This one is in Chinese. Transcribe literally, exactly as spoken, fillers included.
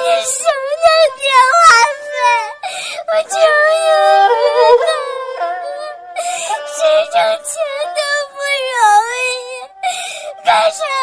你省点电话费，我求求你了，谁挣钱都不容易，干啥